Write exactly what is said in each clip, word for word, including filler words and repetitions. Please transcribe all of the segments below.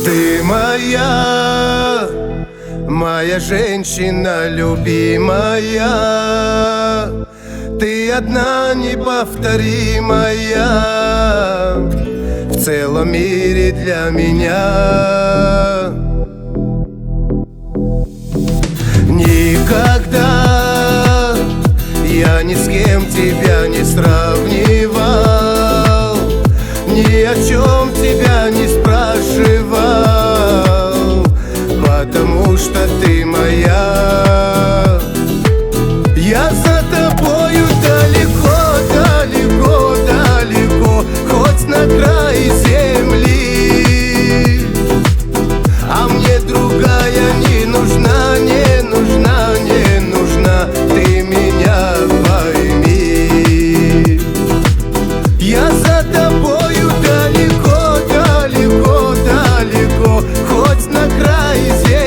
Ты моя, моя женщина любимая, ты одна неповторимая в целом мире для меня. Никогда я ни с кем тебя не сравнивал, ни о чем тебя не спрашивал, потому что ты моя. Я за тобою далеко, далеко, далеко, хоть на край земли, а мне другая не нужна, не нужна, не нужна, ты меня пойми. Я за тобою далеко, далеко, далеко, хоть на край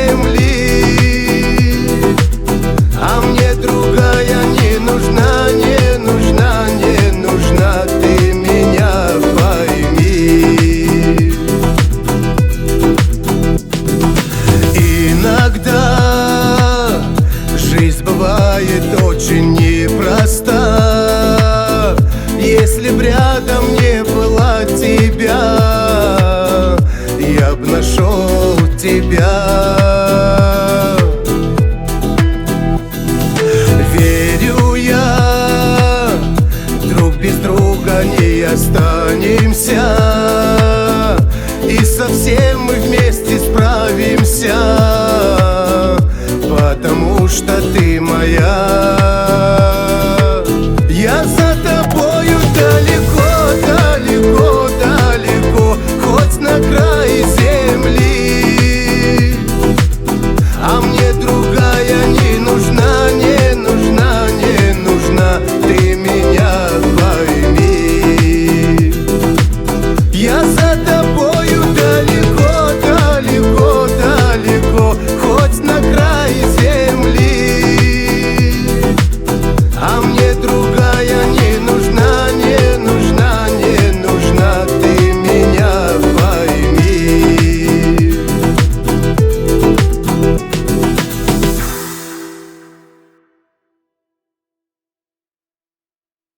земли, а мне другая не нужна, не нужна, не нужна, ты меня пойми. Иногда жизнь бывает очень непроста. Если б рядом не было тебя, я б нашел тебя. Верю я, друг без друга не останемся, и совсем мы вместе справимся, потому что ты моя.